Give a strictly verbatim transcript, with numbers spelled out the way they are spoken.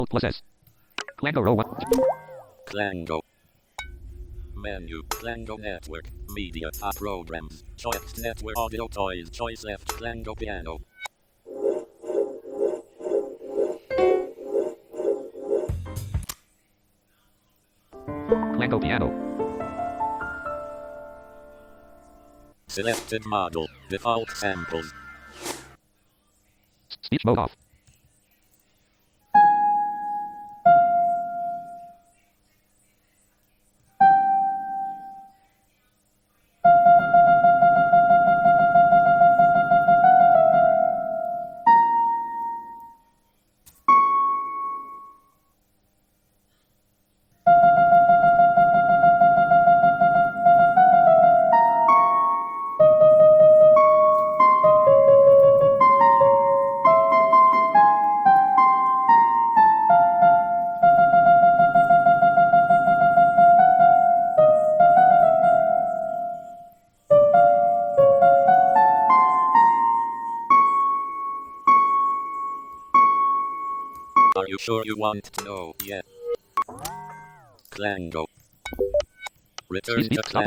Alt plus S. Clango row one. Clango. Menu. Clango Network. Media. App programs. Choice Network Audio Toys. Choice left. Clango Piano. Clango piano. Selected model. Default samples. Speech mode off. Are you sure you want to know? Yeah. Clango. Return to Stop.